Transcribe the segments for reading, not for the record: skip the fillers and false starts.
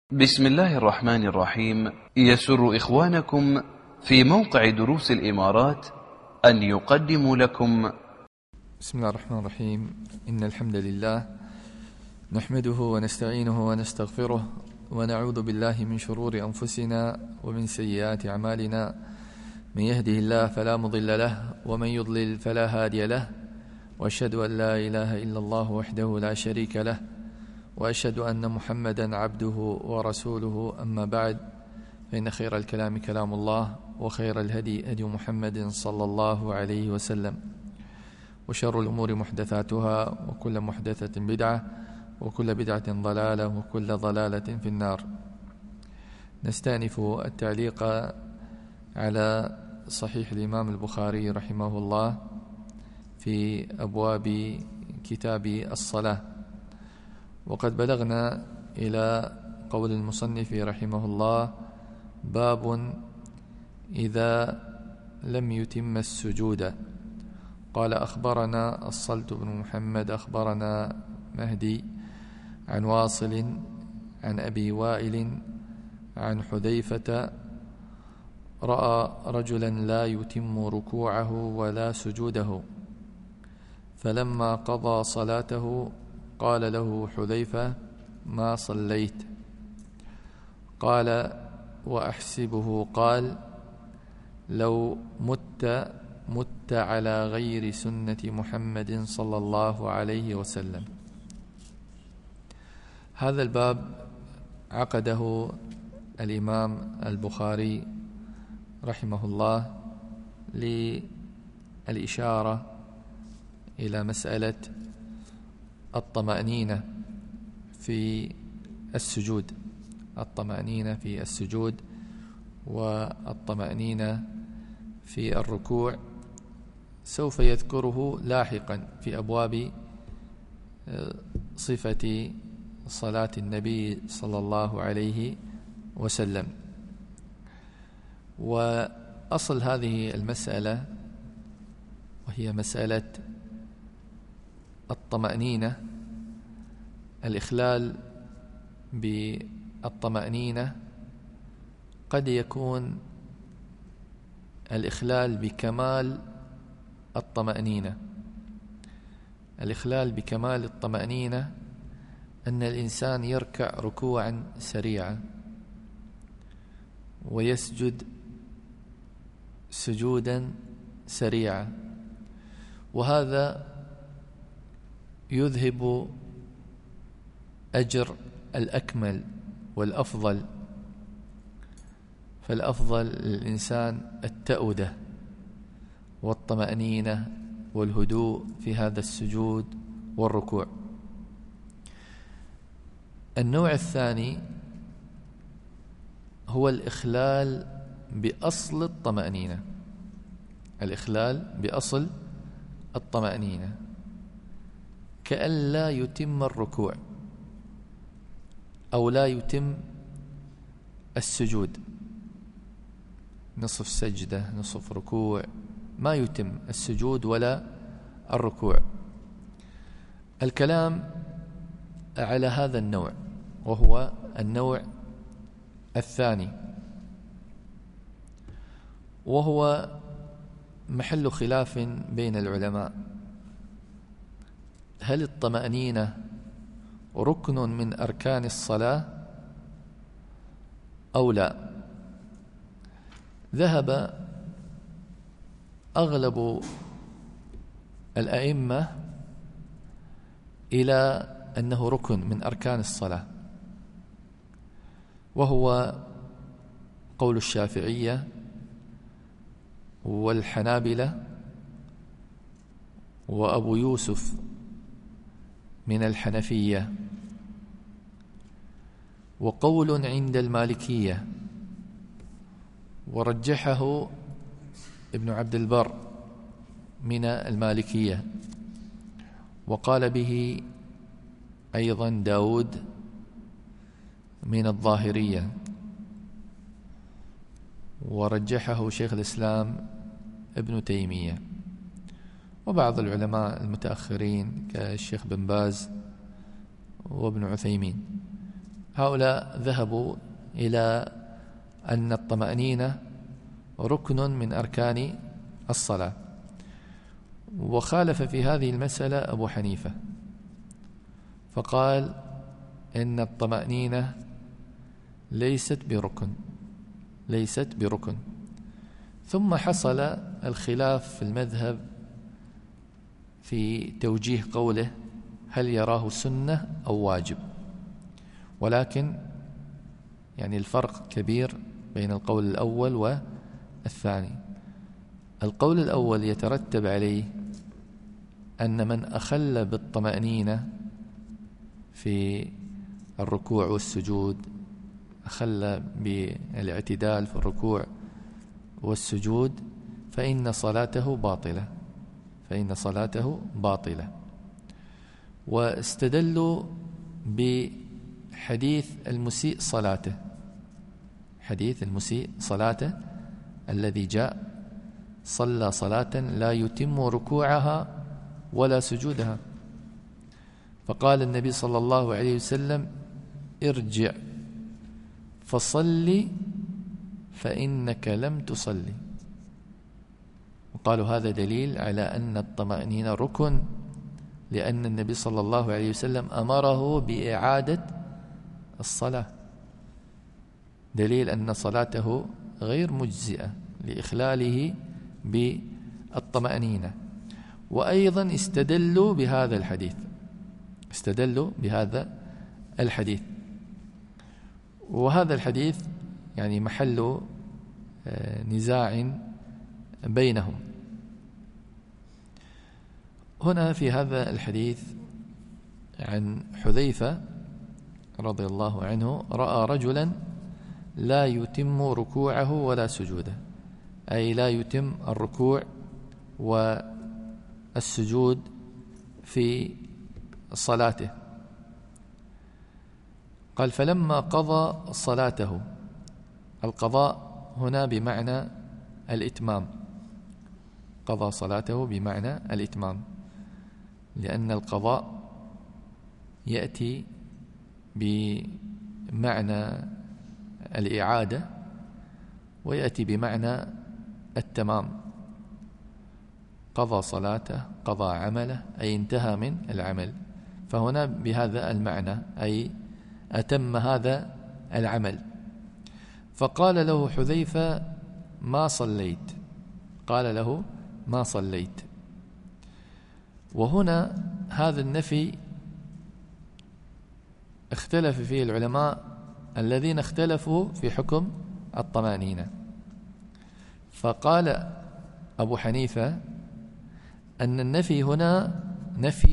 بسم الله الرحمن الرحيم. يسر إخوانكم في موقع دروس الإمارات أن يقدموا لكم بسم الله الرحمن الرحيم. إن الحمد لله نحمده ونستعينه ونستغفره ونعوذ بالله من شرور أنفسنا ومن سيئات أعمالنا. من يهده الله فلا مضل له ومن يضلل فلا هادي له، وأشهد أن لا إله إلا الله وحده لا شريك له، وأشهد أن محمدا عبده ورسوله. أما بعد، فإن خير الكلام كلام الله، وخير الهدي هدي محمد صلى الله عليه وسلم، وشر الأمور محدثاتها، وكل محدثة بدعة، وكل بدعة ضلالة، وكل ضلالة في النار. نستأنف التعليق على صحيح الإمام البخاري رحمه الله في أبواب كتاب الصلاة، وقد بلغنا إلى قول المصنف رحمه الله: باب إذا لم يتم السجود. قال: أخبرنا الصلت بن محمد أخبرنا مهدي عن واصل عن أبي وائل عن حذيفة رأى رجلا لا يتم ركوعه ولا سجوده، فلما قضى صلاته قال له حذيفة: ما صليت؟ قال: وأحسبه قال: لو مت على غير سنة محمد صلى الله عليه وسلم. هذا الباب عقده الإمام البخاري رحمه الله للإشارة إلى مسألة الطمأنينة في السجود، الطمأنينة في السجود والطمأنينة في الركوع. سوف يذكره لاحقا في أبواب صفة صلاة النبي صلى الله عليه وسلم. وأصل هذه المسألة وهي مسألة الطمأنينة، الإخلال بالطمأنينة قد يكون الإخلال بكمال الطمأنينة. الإخلال بكمال الطمأنينة أن الإنسان يركع ركوعا سريعا ويسجد سجودا سريعا، وهذا يذهب أجر الأكمل والأفضل. فالأفضل للإنسان التأودة والطمأنينة والهدوء في هذا السجود والركوع. النوع الثاني هو الإخلال بأصل الطمأنينة، الإخلال بأصل الطمأنينة، كأن لا يتم الركوع أو لا يتم السجود، نصف سجدة نصف ركوع، ما يتم السجود ولا الركوع. الكلام على هذا النوع، وهو النوع الثاني، وهو محل خلاف بين العلماء: هل الطمأنينة ركن من أركان الصلاة أو لا؟ ذهب أغلب الأئمة إلى أنه ركن من أركان الصلاة، وهو قول الشافعية والحنابلة وأبو يوسف من الحنفية، وقول عند المالكية ورجحه ابن عبد البر من المالكية، وقال به أيضا داود من الظاهرية، ورجحه شيخ الإسلام ابن تيمية، وبعض العلماء المتأخرين كالشيخ بن باز وابن عثيمين. هؤلاء ذهبوا إلى أن الطمأنينة ركن من أركان الصلاة، وخالف في هذه المسألة أبو حنيفة فقال إن الطمأنينة ليست بركن. ثم حصل الخلاف في المذهب في توجيه قوله هل يراه سنة أو واجب، ولكن يعني الفرق كبير بين القول الأول والثاني. القول الأول يترتب عليه أن من أخل بالطمأنينة في الركوع والسجود، أخل بالاعتدال في الركوع والسجود، فإن صلاته باطلة. واستدلوا بحديث المسيء صلاته الذي جاء صلى صلاة لا يتم ركوعها ولا سجودها، فقال النبي صلى الله عليه وسلم ارجع فصل فإنك لم تصلي. وقالوا هذا دليل على أن الطمأنينة ركن، لأن النبي صلى الله عليه وسلم أمره بإعادة الصلاة، دليل أن صلاته غير مجزئة لإخلاله بالطمأنينة. وأيضا استدلوا بهذا الحديث، وهذا الحديث يعني محل نزاع بينهم. هنا في هذا الحديث عن حذيفة رضي الله عنه رأى رجلا لا يتم ركوعه ولا سجوده، أي لا يتم الركوع والسجود في صلاته. قال فلما قضى صلاته، القضاء هنا بمعنى الإتمام، قضى صلاته بمعنى الإتمام، لأن القضاء يأتي بمعنى الإعادة ويأتي بمعنى التمام. قضى صلاته، قضى عمله، أي انتهى من العمل، فهنا بهذا المعنى أي أتم هذا العمل. فقال له حذيفة ما صليت. وهنا هذا النفي اختلف فيه العلماء الذين اختلفوا في حكم الطمأنينة. فقال أبو حنيفة أن النفي هنا نفي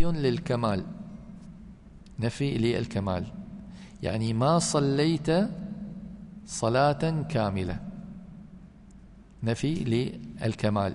للكمال، يعني ما صليت صلاة كاملة، نفي للكمال،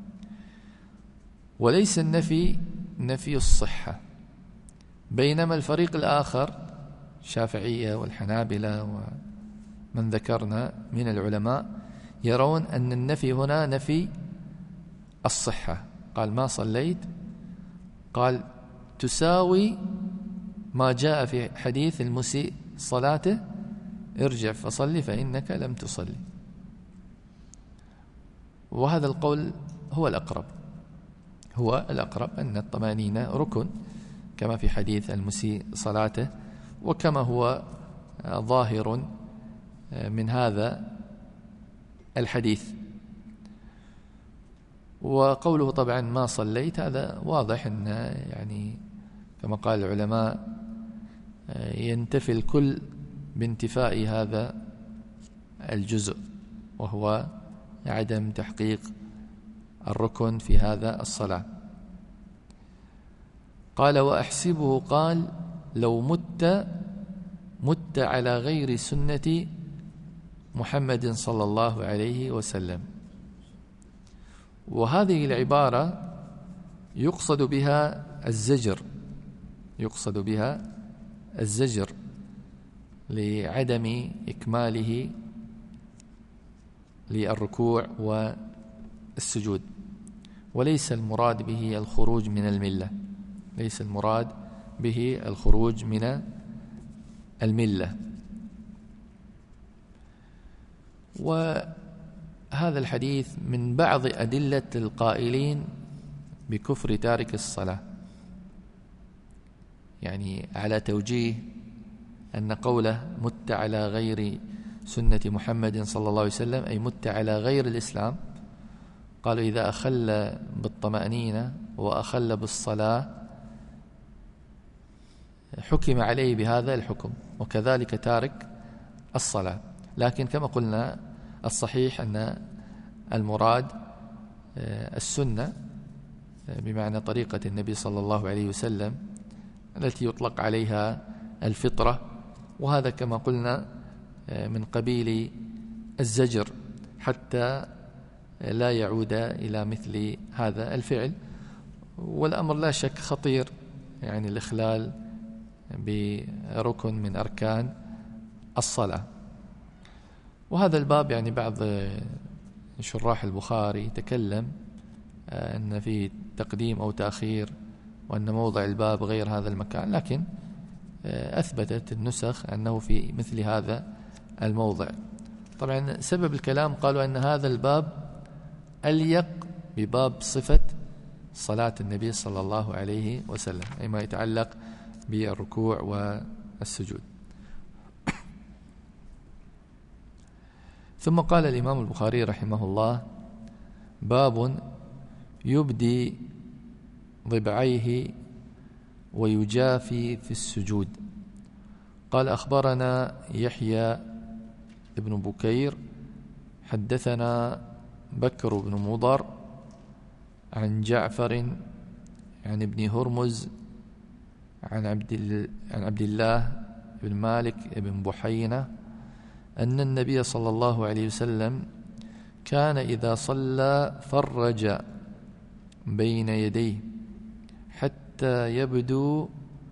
وليس النفي نفي الصحة. بينما الفريق الآخر الشافعية والحنابلة ومن ذكرنا من العلماء يرون أن النفي هنا نفي الصحة. قال ما صليت، قال تساوي ما جاء في حديث المسيء صلاته ارجع فصلي فإنك لم تصلي. وهذا القول هو الأقرب أن الطمأنينة ركن كما في حديث المسيء صلاته، وكما هو ظاهر من هذا الحديث. وقوله طبعا ما صليت هذا واضح أن يعني كما قال العلماء ينتفي الكل بانتفاء هذا الجزء، وهو عدم تحقيق الركن في هذا الصلاة. قال وأحسبه قال لو مت على غير سنة محمد صلى الله عليه وسلم. وهذه العبارة يقصد بها الزجر لعدم إكماله للركوع والسجود، وليس المراد به الخروج من الملة. وهذا الحديث من بعض أدلة القائلين بكفر تارك الصلاة، يعني على توجيه أن قوله مت على غير سنة محمد صلى الله عليه وسلم أي مت على غير الإسلام. قالوا إذا أخل بالطمأنينة وأخل بالصلاة حكم عليه بهذا الحكم، وكذلك تارك الصلاة. لكن كما قلنا الصحيح أن المراد السنة بمعنى طريقة النبي صلى الله عليه وسلم التي يطلق عليها الفطرة، وهذا كما قلنا من قبيل الزجر حتى لا يعود إلى مثل هذا الفعل. والأمر لا شك خطير، يعني الإخلال بركن من أركان الصلاة. وهذا الباب يعني بعض شراح البخاري تكلم أن فيه تقديم أو تأخير، وأن موضع الباب غير هذا المكان، لكن أثبتت النسخ أنه في مثل هذا الموضع. طبعا سبب الكلام قالوا أن هذا الباب أليق بباب صفة صلاة النبي صلى الله عليه وسلم، أي ما يتعلق بالركوع والسجود. ثم قال الإمام البخاري رحمه الله: باب يبدي ضبعيه ويجافي في السجود. قال: أخبرنا يحيى ابن بكير حدثنا بكر بن مضر عن جعفر عن ابن هرمز عن عبد الله بن مالك بن بحينة أن النبي صلى الله عليه وسلم كان إذا صلى فرج بين يديه حتى يبدو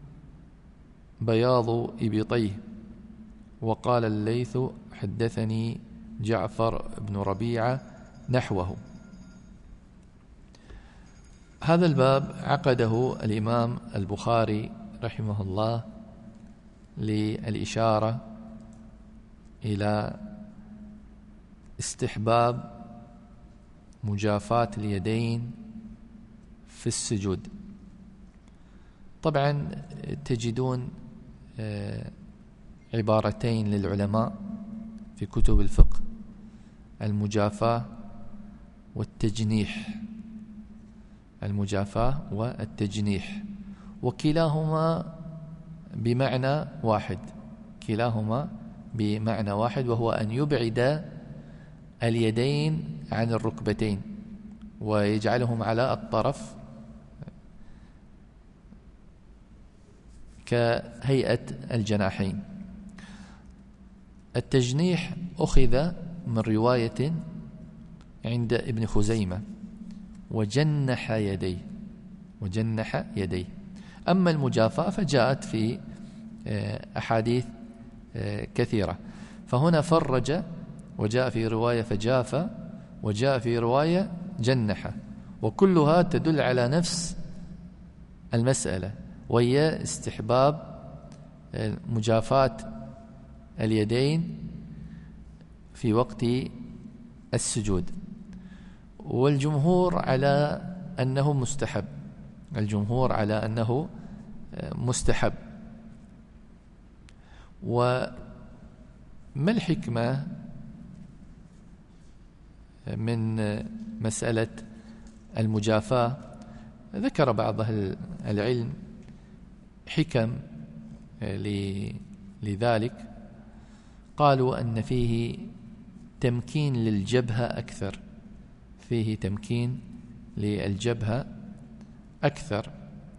بياض إبطيه. وقال الليث: حدثني جعفر بن ربيعة نحوه. هذا الباب عقده الإمام البخاري رحمه الله للإشارة إلى استحباب مجافاة اليدين في السجود. طبعا تجدون عبارتين للعلماء في كتب الفقه: المجافاة والتجنيح. المجافاة والتجنيح، وكلاهما بمعنى واحد، كلاهما بمعنى واحد، وهو أن يبعد اليدين عن الركبتين ويجعلهم على الطرف كهيئة الجناحين. التجنيح أخذ من رواية عند ابن خزيمة: وجنح يديه، وجنح يديه. أما المجافاة فجاءت في أحاديث كثيرة، فهنا فرج وجاء في رواية فجاف وجاء في رواية جنح، وكلها تدل على نفس المسألة، وهي استحباب مجافاة اليدين في وقت السجود. والجمهور على أنه مستحب، الجمهور على أنه مستحب. وما الحكمة من مسألة المجافاة؟ ذكر بعض أهل العلم حكم لذلك. قالوا أن فيه تمكين للجبهة أكثر، فيه تمكين للجبهة أكثر.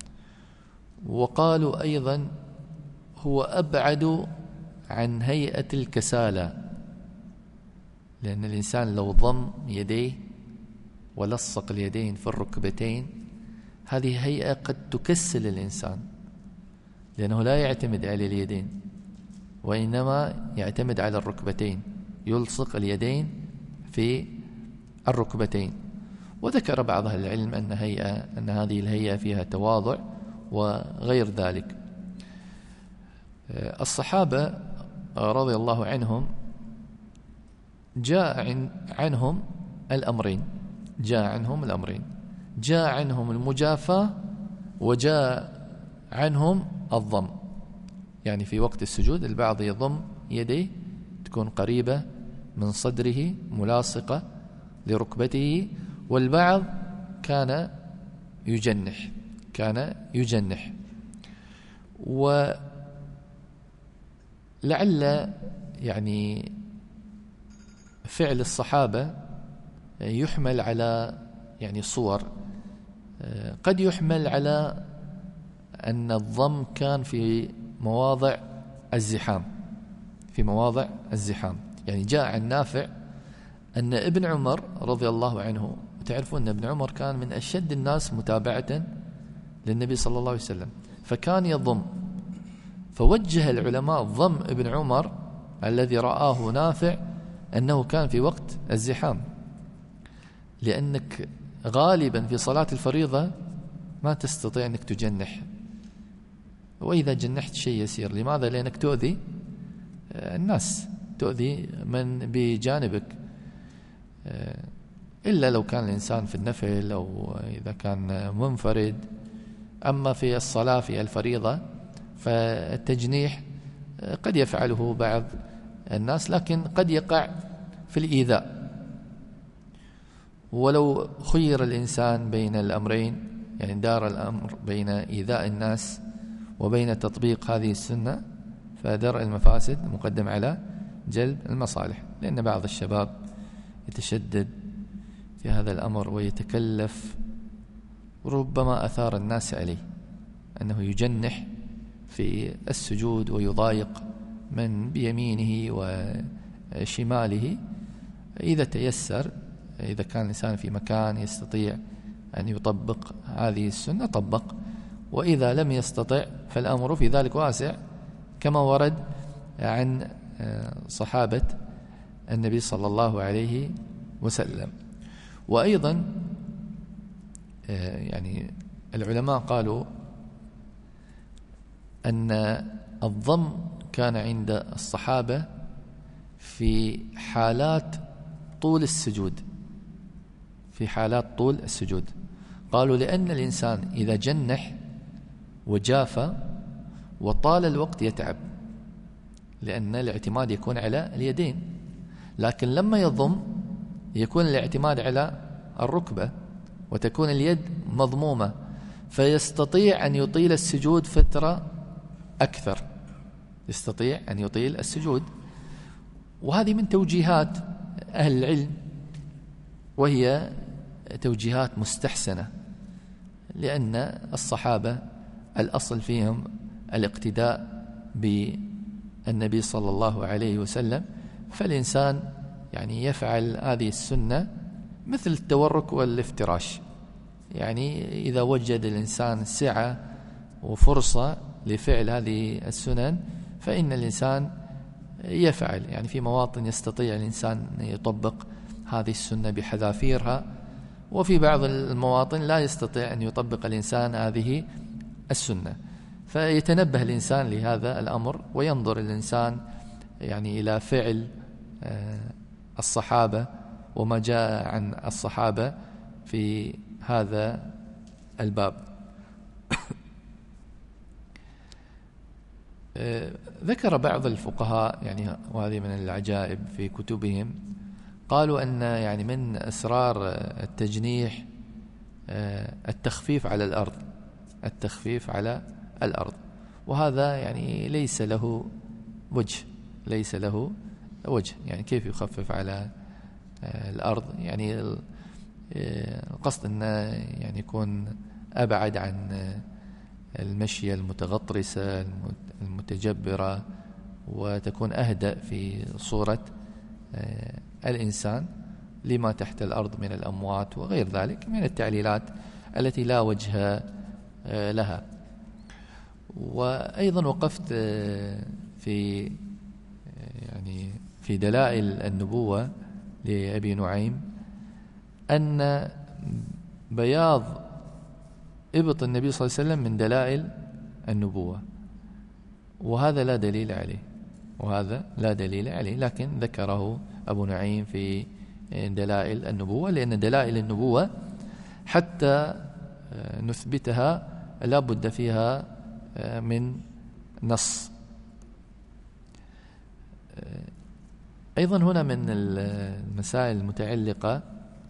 وقالوا أيضا هو أبعد عن هيئة الكسالى، لأن الإنسان لو ضم يديه ولصق اليدين في الركبتين هذه هيئة قد تكسل الإنسان، لأنه لا يعتمد على اليدين وإنما يعتمد على الركبتين، يلصق اليدين في الركبتين. وذكر بعض أهل العلم أن هذه الهيئة فيها تواضع وغير ذلك. الصحابة رضي الله عنهم جاء عنهم الأمرين، جاء عنهم المجافاة وجاء عنهم الضم. يعني في وقت السجود البعض يضم يديه تكون قريبة من صدره ملاصقة لركبته، والبعض كان يجنح. ولعل يعني فعل الصحابة يحمل على يعني صور، قد يحمل على أن الضم كان في مواضع الزحام. يعني جاء عن نافع أن ابن عمر رضي الله عنه، تعرفون أن ابن عمر كان من أشد الناس متابعة للنبي صلى الله عليه وسلم، فكان يضم، فوجه العلماء ضم ابن عمر الذي رآه نافع أنه كان في وقت الزحام، لأنك غالبا في صلاة الفريضة ما تستطيع أنك تجنح، وإذا جنحت شيء يسير. لماذا؟ لأنك تؤذي الناس، تؤذي من بجانبك، إلا لو كان الإنسان في النفل أو إذا كان منفرد. أما في الصلاة في الفريضة فالتجنيح قد يفعله بعض الناس، لكن قد يقع في الإيذاء. ولو خير الإنسان بين الأمرين، يعني دار الأمر بين إيذاء الناس وبين تطبيق هذه السنة، فدرء المفاسد مقدم على جلب المصالح، لأن بعض الشباب يتشدد في هذا الأمر ويتكلف، ربما أثار الناس عليه أنه يجنح في السجود ويضايق من بيمينه وشماله. إذا تيسر، إذا كان الإنسان في مكان يستطيع أن يطبق هذه السنة طبق، وإذا لم يستطع فالأمر في ذلك واسع، كما ورد عن صحابة النبي صلى الله عليه وسلم. وأيضا يعني العلماء قالوا أن الضم كان عند الصحابة في حالات طول السجود، قالوا لأن الإنسان إذا جنح وجافى وطال الوقت يتعب، لأن الاعتماد يكون على اليدين، لكن لما يضم يكون الاعتماد على الركبة وتكون اليد مضمومة، فيستطيع أن يطيل السجود فترة أكثر، وهذه من توجيهات أهل العلم، وهي توجيهات مستحسنة، لأن الصحابة الأصل فيهم الاقتداء بالنبي صلى الله عليه وسلم، فالإنسان يعني يفعل هذه السنة مثل التورك والافتراش. يعني إذا وجد الإنسان سعة وفرصة لفعل هذه السنن فإن الإنسان يفعل، يعني في مواطن يستطيع الإنسان أن يطبق هذه السنة بحذافيرها، وفي بعض المواطن لا يستطيع أن يطبق الإنسان هذه السنة، فيتنبه الإنسان لهذا الأمر وينظر الإنسان يعني إلى فعل الصحابة وما جاء عن الصحابة في هذا الباب. ذكر بعض الفقهاء، يعني وهذه من العجائب في كتبهم، قالوا أن يعني من أسرار التجنيح التخفيف على الأرض، وهذا يعني ليس له وجه، يعني كيف يخفف على الأرض؟ يعني القصد أنه يعني يكون أبعد عن المشية المتغطرسة المتجبرة، وتكون أهدأ في صورة الإنسان لما تحت الأرض من الأموات وغير ذلك من التعليلات التي لا وجه لها. وأيضا وقفت في دلائل النبوة لأبي نعيم أن بياض إبط النبي صلى الله عليه وسلم من دلائل النبوة، وهذا لا دليل عليه، وهذا لا دليل عليه، لكن ذكره أبو نعيم في دلائل النبوة، لأن دلائل النبوة حتى نثبتها لا بد فيها من نص. أيضا هنا من المسائل المتعلقة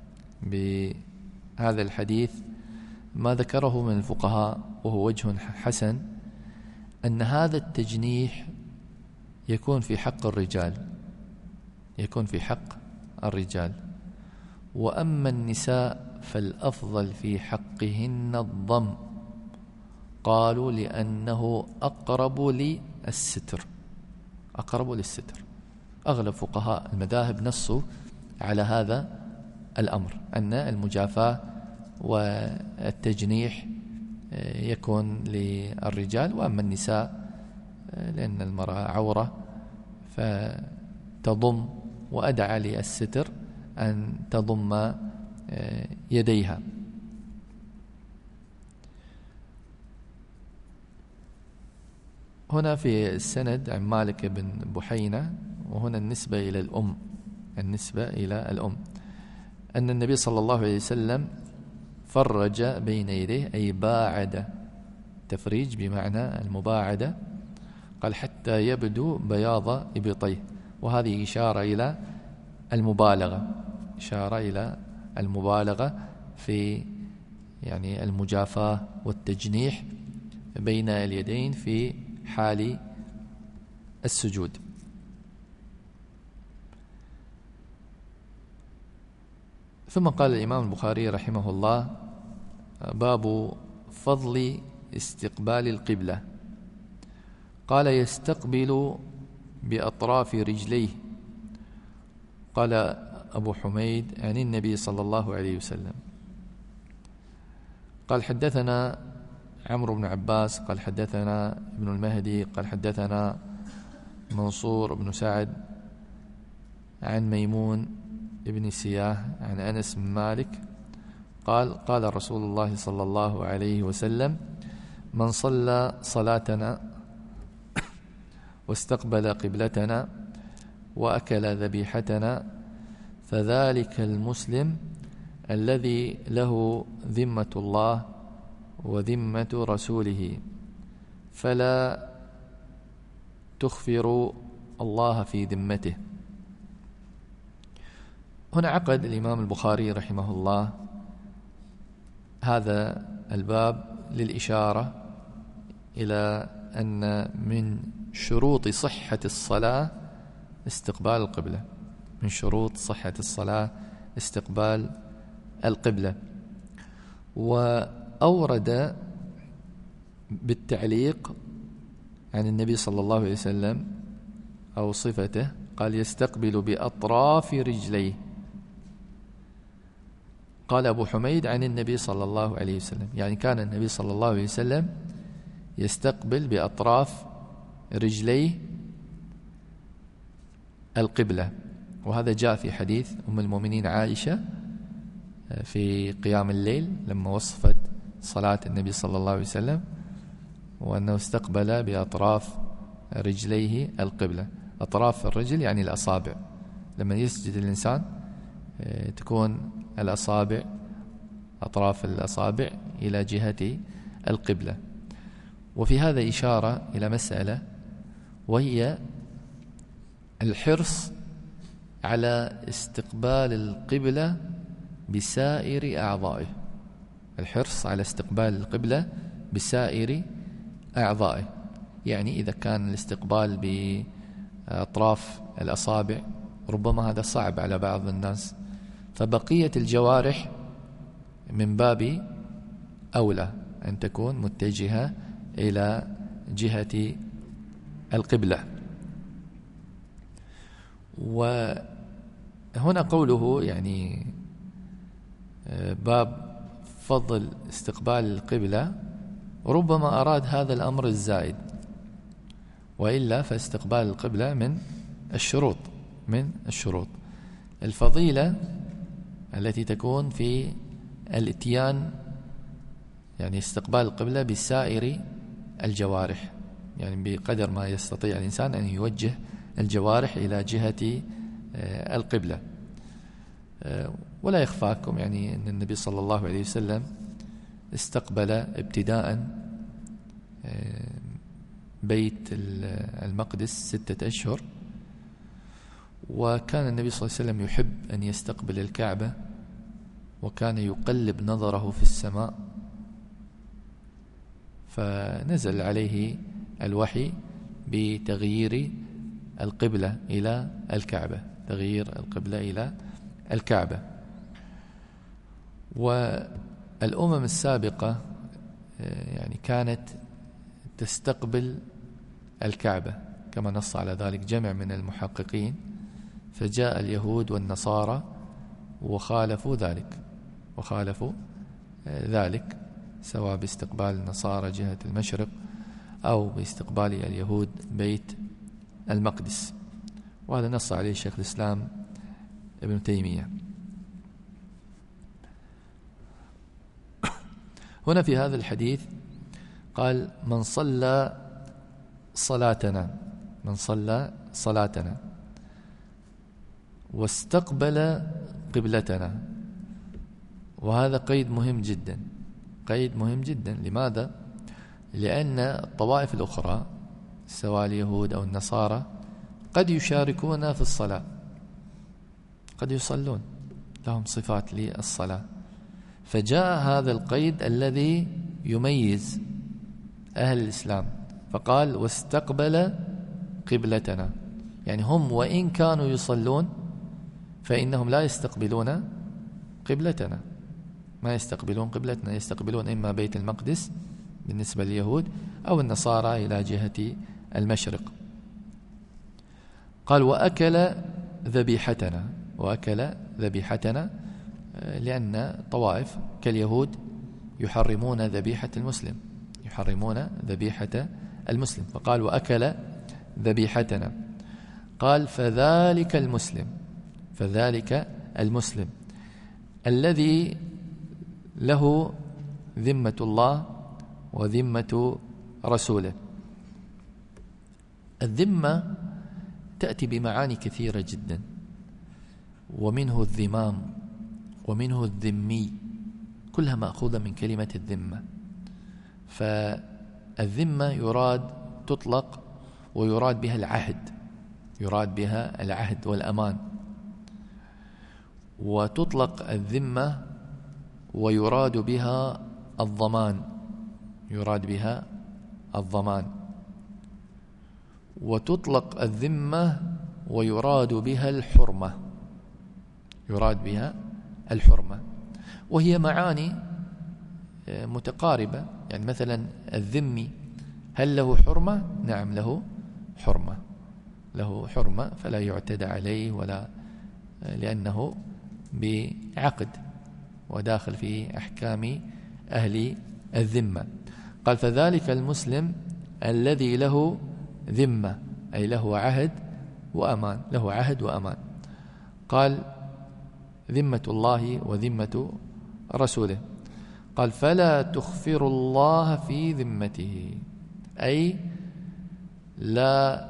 بهذا الحديث ما ذكره من الفقهاء، وهو وجه حسن، أن هذا التجنيح يكون في حق الرجال، يكون في حق الرجال، وأما النساء فالأفضل في حقهن الضم، قالوا لأنه أقرب للستر، أقرب للستر. أغلب فقهاء المذاهب نصوا على هذا الأمر، أن المجافاة والتجنيح يكون للرجال، وأما النساء لأن المرأة عورة فتضم، وأدعى للستر أن تضم يديها. هنا في السند عن مالك بن بحينة، وهنا النسبة إلى الأم، النسبة إلى الأم، أن النبي صلى الله عليه وسلم فرج بين يديه، أي باعد، تفريج بمعنى المباعدة، قال حتى يبدو بياض إبطيه، وهذه إشارة إلى المبالغة، إشارة إلى المبالغة في يعني المجافاة والتجنيح بين اليدين في حال السجود. ثم قال الإمام البخاري رحمه الله: باب فضل استقبال القبلة. قال: يستقبل بأطراف رجليه. قال أبو حميد: عن النبي صلى الله عليه وسلم. قال: حدثنا عمرو بن عباس قال حدثنا ابن المهدي قال حدثنا منصور بن سعد عن ميمون ابن سياه عن أنس بن مالك قال: قال رسول الله صلى الله عليه وسلم: من صلى صلاتنا واستقبل قبلتنا وأكل ذبيحتنا فذلك المسلم الذي له ذمة الله وذمة رسوله، فلا تخفر الله في ذمته. هنا عقد الإمام البخاري رحمه الله هذا الباب للإشارة إلى أن من شروط صحة الصلاة استقبال القبلة، من شروط صحة الصلاة استقبال القبلة. وأورد بالتعليق عن النبي صلى الله عليه وسلم أو صفته، قال: يستقبل بأطراف رجليه. قال أبو حميد: عن النبي صلى الله عليه وسلم، يعني كان النبي صلى الله عليه وسلم يستقبل بأطراف رجليه القبلة. وهذا جاء في حديث أم المؤمنين عائشة في قيام الليل لما وصفت صلاة النبي صلى الله عليه وسلم، وأنه استقبل بأطراف رجليه القبلة. أطراف الرجل يعني الأصابع، لما يسجد الإنسان تكون الأصابع، أطراف الأصابع إلى جهة القبلة. وفي هذا إشارة إلى مسألة، وهي الحرص على استقبال القبلة بسائر أعضائه، الحرص على استقبال القبلة بسائر أعضائه. يعني إذا كان الاستقبال بأطراف الأصابع ربما هذا صعب على بعض الناس، فبقية الجوارح من باب أولى أن تكون متجهة إلى جهة القبلة. وهنا قوله يعني باب فضل استقبال القبلة، ربما أراد هذا الأمر الزائد، وإلا فاستقبال القبلة من الشروط، من الشروط. الفضيلة التي تكون في الاتيان، يعني استقبال القبلة بسائر الجوارح، يعني بقدر ما يستطيع الإنسان أن يوجه الجوارح إلى جهة القبلة. ولا يخفاكم يعني أن النبي صلى الله عليه وسلم استقبل ابتداء بيت المقدس 6 أشهر، وكان النبي صلى الله عليه وسلم يحب أن يستقبل الكعبة، وكان يقلب نظره في السماء، فنزل عليه الوحي بتغيير القبلة إلى الكعبة، تغيير القبلة إلى الكعبة. والأمم السابقة يعني كانت تستقبل الكعبة كما نص على ذلك جمع من المحققين، فجاء اليهود والنصارى وخالفوا ذلك سواء باستقبال النصارى جهة المشرق أو باستقبال اليهود بيت المقدس، وهذا نص عليه شيخ الإسلام ابن تيمية. هنا في هذا الحديث قال من صلى صلاتنا واستقبل قبلتنا، وهذا قيد مهم جدا. لماذا؟ لأن الطوائف الأخرى سواء اليهود أو النصارى قد يشاركون في الصلاة، قد يصلون، لهم صفات للصلاة، فجاء هذا القيد الذي يميز أهل الإسلام، فقال واستقبل قبلتنا، يعني هم وإن كانوا يصلون فإنهم لا يستقبلون قبلتنا، ما يستقبلون قبلتنا، يستقبلون إما بيت المقدس بالنسبة لليهود أو النصارى إلى جهة المشرق. قال وأكل ذبيحتنا لأن طوائف كاليهود يحرمون ذبيحة المسلم، فقال وأكل ذبيحتنا. قال فذلك المسلم الذي له ذمة الله وذمة رسوله. الذمة تأتي بمعاني كثيرة جدا، ومنه الذمام ومنه الذمي، كلها مأخوذة من كلمة الذمة. فالذمة تطلق ويراد بها العهد والأمان، وتطلق الذمة ويراد بها الضمان، وتطلق الذمة ويراد بها الحرمة، وهي معاني متقاربة. يعني مثلا الذمي هل له حرمة؟ نعم له حرمة، فلا يعتدى عليه ولا، لأنه بعقد وداخل في أحكام أهل الذمة. قال فذلك المسلم الذي له ذمة، أي له عهد وأمان. قال ذمة الله وذمة رسوله. قال فلا تخفر الله في ذمته، أي لا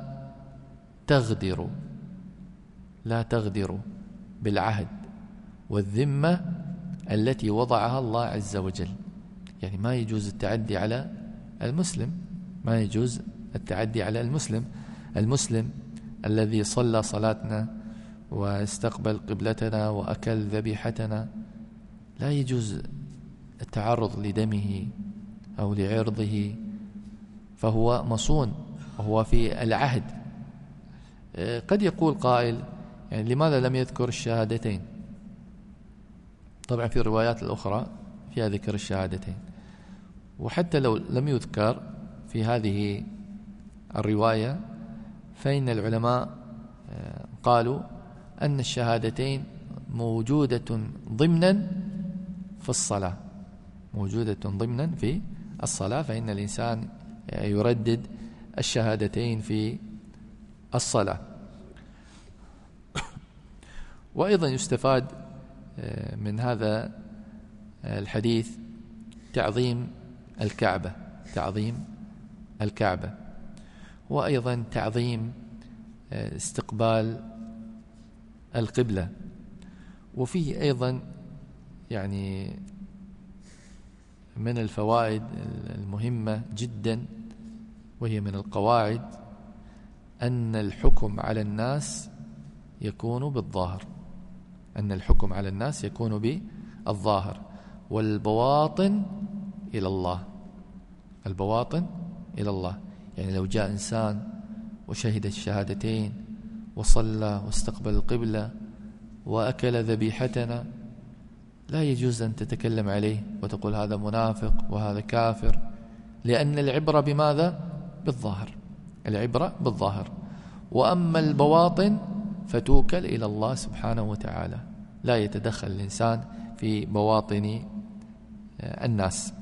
تغدر بالعهد والذمة التي وضعها الله عز وجل. يعني ما يجوز التعدي على المسلم الذي صلى صلاتنا واستقبل قبلتنا وأكل ذبيحتنا، لا يجوز التعرض لدمه أو لعرضه، فهو مصون وهو في العهد. قد يقول قائل يعني لماذا لم يذكر الشهادتين؟ طبعا في الروايات الأخرى فيها ذكر الشهادتين، وحتى لو لم يذكر في هذه الرواية فإن العلماء قالوا أن الشهادتين موجودة ضمنا في الصلاة، فإن الإنسان يردد الشهادتين في الصلاة. وأيضا يستفاد من هذا الحديث تعظيم الكعبة، وأيضا تعظيم استقبال القبلة. وفيه أيضا يعني من الفوائد المهمة جدا، وهي من القواعد، أن الحكم على الناس يكون بالظاهر، أن الحكم على الناس يكون بالظاهر، والبواطن إلى الله، البواطن إلى الله. يعني لو جاء إنسان وشهد الشهادتين وصلى واستقبل القبلة وأكل ذبيحتنا، لا يجوز أن تتكلم عليه وتقول هذا منافق وهذا كافر، لأن العبرة بماذا؟ بالظاهر، العبرة بالظاهر. وأما البواطن فتوكل إلى الله سبحانه وتعالى، لا يتدخل الإنسان في بواطن الناس.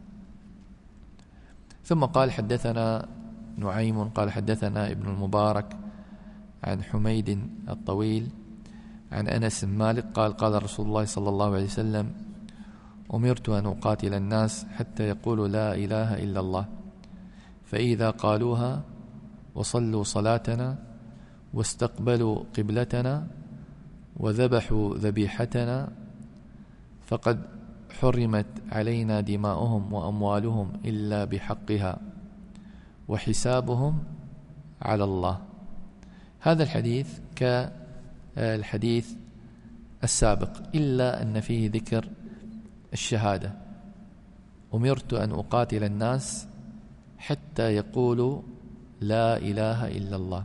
ثم قال حدثنا نعيم قال حدثنا ابن المبارك عن حميد الطويل عن أنس بن مالك قال قال رسول الله صلى الله عليه وسلم: أمرت أن أقاتل الناس حتى يقولوا لا إله إلا الله، فإذا قالوها وصلوا صلاتنا واستقبلوا قبلتنا وذبحوا ذبيحتنا فقد حرمت علينا دماؤهم وأموالهم إلا بحقها وحسابهم على الله. هذا الحديث كالحديث السابق، إلا أن فيه ذكر الشهادة: أمرت أن أقاتل الناس حتى يقولوا لا إله إلا الله.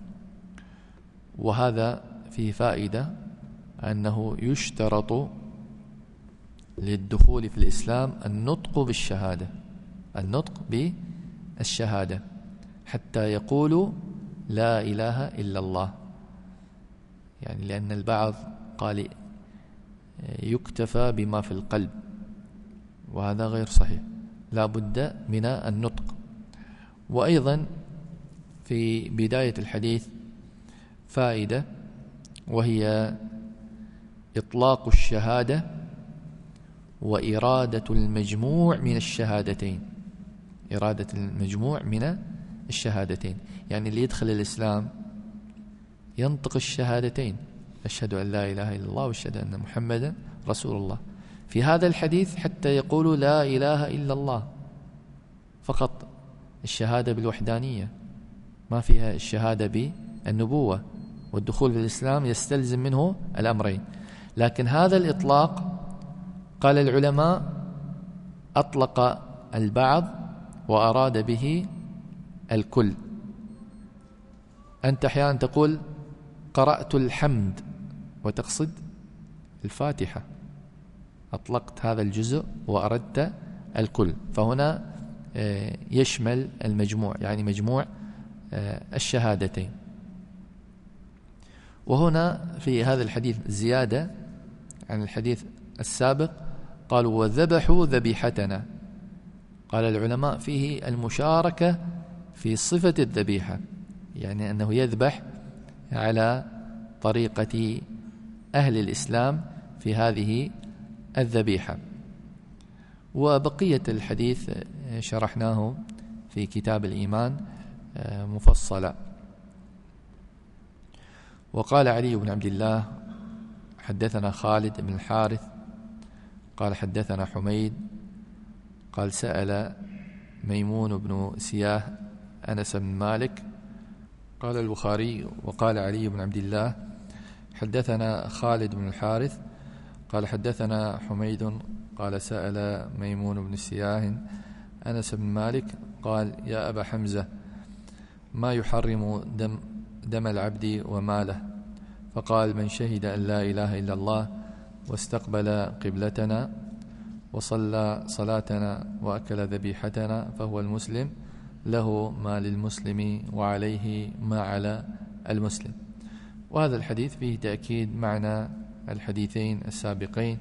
وهذا فيه فائدة أنه يشترط للدخول في الإسلام النطق بالشهادة، النطق بالشهادة حتى يقولوا لا إله إلا الله. يعني لأن البعض قال يكتفى بما في القلب، وهذا غير صحيح، لا بد من النطق. وأيضا في بداية الحديث فائدة، وهي إطلاق الشهادة وإرادة المجموع من الشهادتين، إرادة المجموع من الشهادتين. يعني اللي يدخل الإسلام ينطق الشهادتين: أشهد أن لا إله إلا الله وأشهد أن محمدا رسول الله. في هذا الحديث حتى يقولوا لا إله إلا الله فقط، الشهادة بالوحدانية، ما فيها الشهادة بالنبوة، والدخول في الإسلام يستلزم منه الأمرين. لكن هذا الإطلاق قال العلماء أطلق البعض وأراد به الكل. أنت أحيانا تقول قرأت الحمد وتقصد الفاتحة، أطلقت هذا الجزء وأردت الكل، فهنا يشمل المجموع، يعني مجموع الشهادتين. وهنا في هذا الحديث زيادة عن الحديث السابق، قالوا وذبحوا ذبيحتنا. قال العلماء فيه المشاركة في صفة الذبيحة، يعني أنه يذبح على طريقة أهل الإسلام في هذه الذبيحة. وبقية الحديث شرحناه في كتاب الإيمان مفصلا. وقال علي بن عبد الله حدثنا خالد بن الحارث قال حدثنا حميد قال سأل ميمون بن سياه أنس بن مالك. قال البخاري وقال علي بن عبد الله حدثنا خالد بن الحارث قال حدثنا حميد قال سأل ميمون بن سياه أنس بن مالك قال يا أبا حمزة ما يحرم دم العبد وماله؟ فقال من شهد أن لا إله إلا الله واستقبل قبلتنا وصلى صلاتنا وأكل ذبيحتنا فهو المسلم، له ما للمسلم وعليه ما على المسلم. وهذا الحديث فيه تأكيد معنى الحديثين السابقين،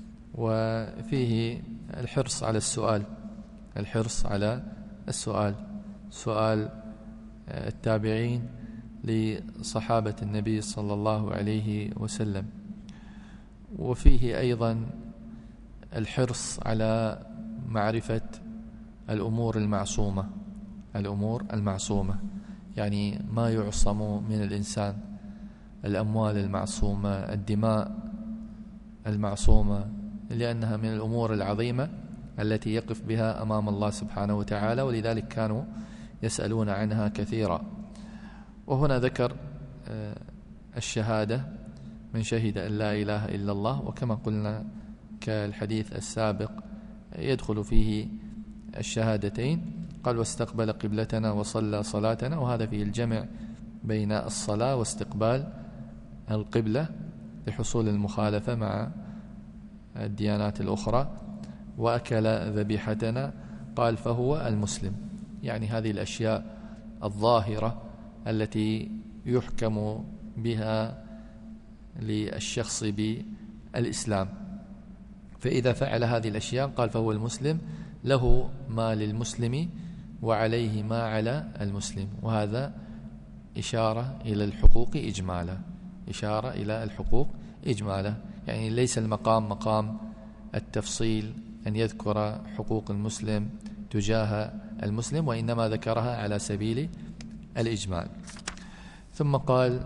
وفيه الحرص على السؤال، الحرص على السؤال، سؤال التابعين لصحابة النبي صلى الله عليه وسلم. وفيه أيضا الحرص على معرفة الأمور المعصومة، الأمور المعصومة، يعني ما يعصم من الإنسان، الأموال المعصومة، الدماء المعصومة، لأنها من الأمور العظيمة التي يقف بها أمام الله سبحانه وتعالى، ولذلك كانوا يسألون عنها كثيرا. وهنا ذكر الشهادة من شهد أن لا إله إلا الله، وكما قلنا كالحديث السابق يدخل فيه الشهادتين. قال واستقبل قبلتنا وصلى صلاتنا، وهذا فيه الجمع بين الصلاة واستقبال القبلة لحصول المخالفة مع الديانات الأخرى. وأكل ذبيحتنا، قال فهو المسلم، يعني هذه الأشياء الظاهرة التي يحكم بها للشخص بالإسلام. فإذا فعل هذه الأشياء قال فهو المسلم، له ما للمسلم وعليه ما على المسلم. وهذا إشارة إلى الحقوق إجمالا، إشارة إلى الحقوق إجمالا، يعني ليس المقام مقام التفصيل أن يذكر حقوق المسلم تجاه المسلم، وإنما ذكرها على سبيل الإجمال. ثم قال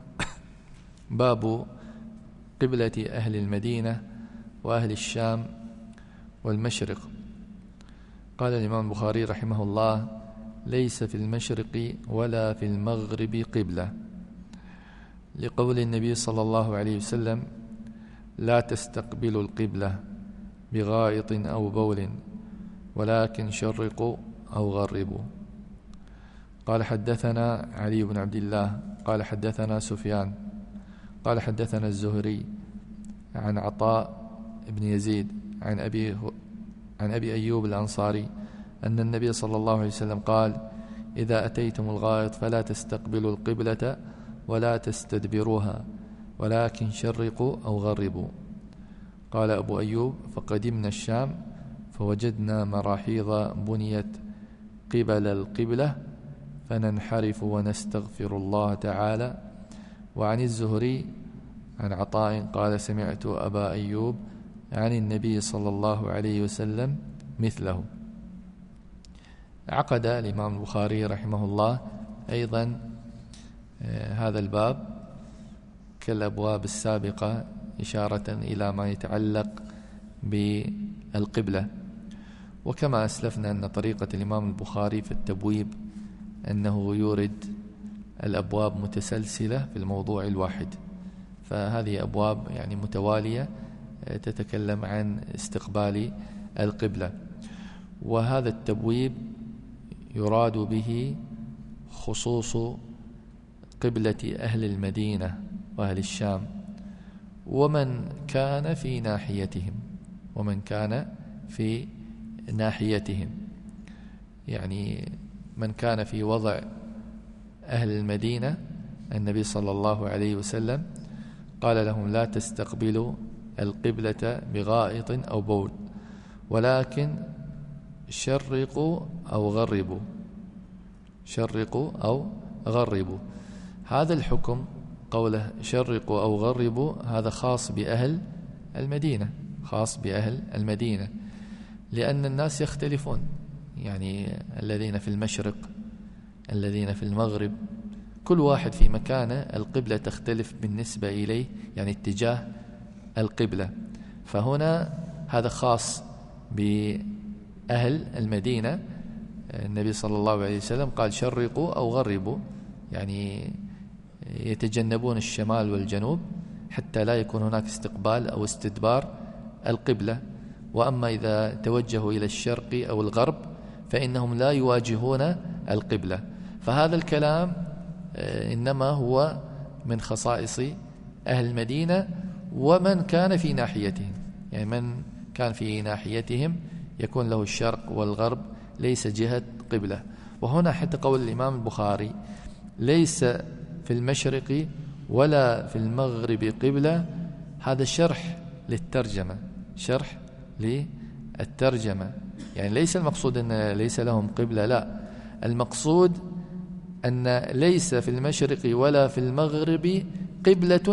باب قبلة أهل المدينة وأهل الشام والمشرق. قال الإمام البخاري رحمه الله ليس في المشرق ولا في المغرب قبلة، لقول النبي صلى الله عليه وسلم لا تستقبلوا القبلة بغائط أو بول ولكن شرقوا أو غربوا. قال حدثنا علي بن عبد الله قال حدثنا سفيان قال حدثنا الزهري عن عطاء بن يزيد عن أبي أيوب الأنصاري أن النبي صلى الله عليه وسلم قال إذا أتيتم الغائط فلا تستقبلوا القبلة ولا تستدبروها ولكن شرقوا أو غربوا. قال أبو أيوب فقدمنا الشام فوجدنا مراحيض بنيت قبل القبلة فننحرف ونستغفر الله تعالى. وعن الزهري عن عطاء قال سمعت أبا أيوب عن النبي صلى الله عليه وسلم مثله. عقد الإمام البخاري رحمه الله أيضا هذا الباب كالأبواب السابقة إشارة إلى ما يتعلق بالقبلة. وكما أسلفنا أن طريقة الإمام البخاري في التبويب أنه يورد الأبواب متسلسلة في الموضوع الواحد، فهذه أبواب يعني متوالية تتكلم عن استقبال القبلة. وهذا التبويب يراد به خصوص قبلة أهل المدينة وأهل الشام ومن كان في ناحيتهم، يعني من كان في وضع أهل المدينة النبي صلى الله عليه وسلم قال لهم لا تستقبلوا القبلة بغائط أو بول ولكن شرقوا أو غربوا. هذا الحكم قوله شرقوا أو غربوا هذا خاص بأهل المدينة، لأن الناس يختلفون، يعني الذين في المشرق الذين في المغرب كل واحد في مكانه القبلة تختلف بالنسبة إليه، يعني اتجاه القبلة. فهنا هذا خاص بأهل المدينة. النبي صلى الله عليه وسلم قال شرقوا أو غربوا، يعني يتجنبون الشمال والجنوب حتى لا يكون هناك استقبال أو استدبار القبلة. وأما إذا توجهوا إلى الشرق أو الغرب فإنهم لا يواجهون القبلة. فهذا الكلام إنما هو من خصائص أهل المدينة ومن كان في ناحيتهم، يعني من كان في ناحيتهم يكون له الشرق والغرب ليس جهة قبلة. وهنا حتى قول الإمام البخاري ليس في المشرق ولا في المغرب قبلة، هذا شرح للترجمة، يعني ليس المقصود أن ليس لهم قبلة، لا، المقصود أن ليس في المشرق ولا في المغرب قبلة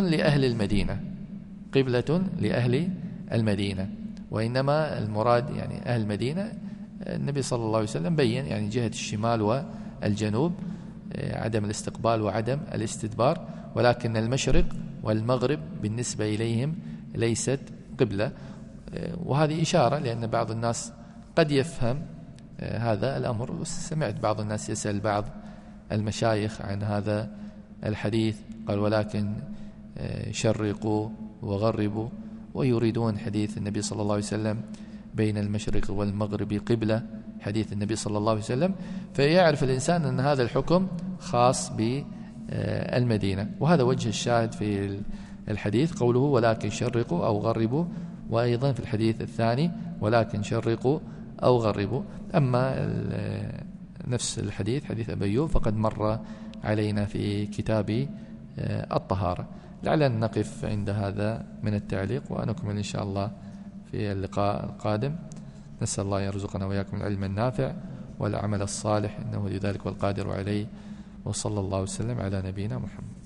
لأهل المدينة، وإنما المراد يعني أهل المدينة. النبي صلى الله عليه وسلم بيّن يعني جهة الشمال والجنوب، عدم الاستقبال وعدم الاستدبار، ولكن المشرق والمغرب بالنسبة إليهم ليست قبلة. وهذه إشارة لأن بعض الناس قد يفهم هذا الأمر. سمعت بعض الناس يسأل بعض المشايخ عن هذا الحديث، قال ولكن شرقوا وغربوا، ويريدون حديث النبي صلى الله عليه وسلم بين المشرق والمغرب قبلة، حديث النبي صلى الله عليه وسلم، فيعرف الإنسان أن هذا الحكم خاص بالمدينة. وهذا وجه الشاهد في الحديث، قوله ولكن شرقوا أو غربوا، وأيضا في الحديث الثاني ولكن شرقوا أو غربوا. أما نفس الحديث حديث أبي أيوب فقد مر علينا في كتاب الطهارة. لعلنا نقف عند هذا من التعليق، ونكمل إن شاء الله في اللقاء القادم. نسأل الله يرزقنا وإياكم العلم النافع والعمل الصالح، إنه لذلك والقادر عليه. وصلى الله وسلم على نبينا محمد.